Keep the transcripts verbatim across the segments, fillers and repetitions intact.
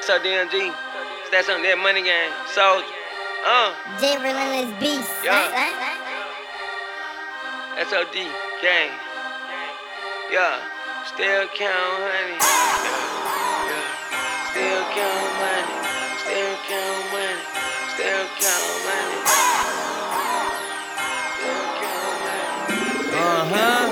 What's up, D M G? Stats on that money game. Soldier. Uh. J Relentless Beast. Yeah. S O D. Gang. Yeah. Still count honey. Yeah. Yeah. Still count money. Still count money. Still count money. Still count money. Uh-huh.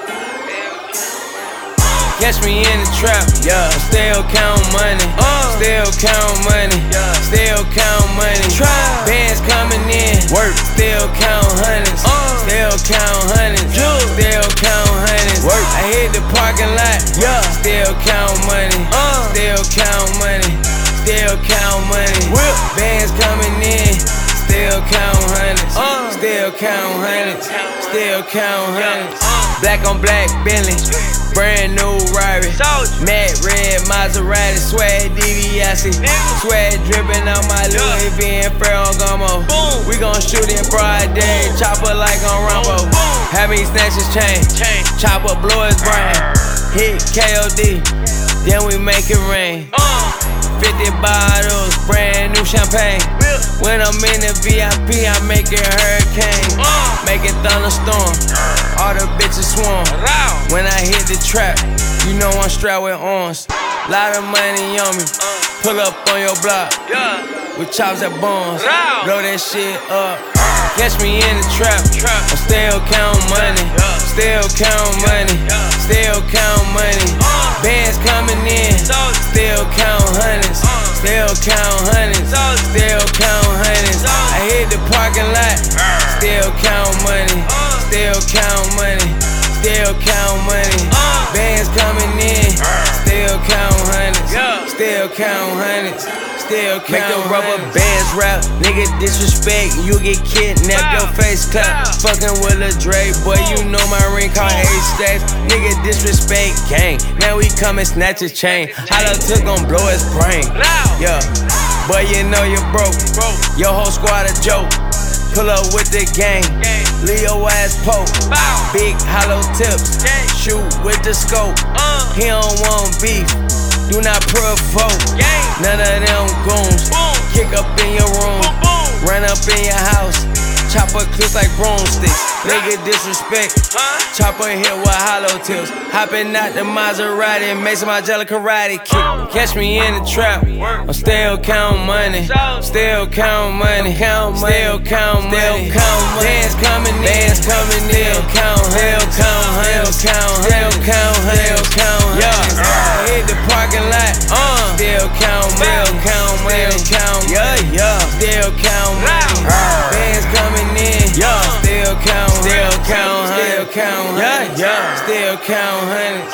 Catch me in the trap, yeah. Still count money, uh. Still count money, yeah. Still count money. Try. Bands coming in, work. Still count hundreds, uh. Still count hundreds, yeah. Still count hundreds. Work. I hit the parking lot, yeah. Still count money, uh. Still count money, still count money. Whip. Bands coming in, still count hundreds, uh. Still count hundreds, still count hundreds. Black on black Bentley. Brand new Rari, matte red Maserati, swag DiBiase, swag drippin' on my Louis V and Ferragamo. We gon' shoot in broad day, chopper like on Rambo. Have me snatch his chain, chopper blow his brain. Hit K O D, then we make it rain. fifty bottles, brand new champagne. When I'm in the V I P, I make it hurricane, make it thunderstorm. All the bitches swarm. When I hit the trap, you know I'm strapped with arms. Lot of money on me. Pull up on your block with chops at bones. Blow that shit up. Catch me in the trap. I'm still count money. Still count money. Still count money. Bands coming in. Still count hundreds. Still count hundreds. Still count hundreds. I hit the parking lot. Still count money. Still count money. Still count money. Bands coming in. Still count hundreds. Still count hundreds. Still count. Make the rubber bands rap. Nigga disrespect, you get kidnapped. Your face clap. Fucking with a Dre, boy, you know my ring called A-Stacks. Nigga disrespect gang. Now we come and snatch his chain. Hollow took gon' blow his brain. Yeah, boy, you know you broke. Your whole squad a joke. Pull up with the gang, Leo ass poke. Big hollow tips, shoot with the scope. He don't want beef, do not provoke. None of them goons, kick up in your room, run up in your house. Chopper clips like broomsticks. Nigga disrespect. Chopper hit with hollow tips. Hopping out the Maserati and make some angelic karate kick. Catch me in the trap. I'm still count money. Still count money. Still count money. Bands coming in. Bands coming in. Still count. Still count. Still count. Still count. Still count. Yeah. Hit the parking lot. Uh. Still count. Still count money. Still count. Yeah, yeah. Still count money. Bands coming in, yeah. Still count, still count, still count, yeah, yeah. Still count hundreds.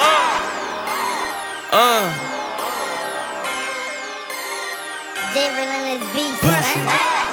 Uh. J Relentless Beast.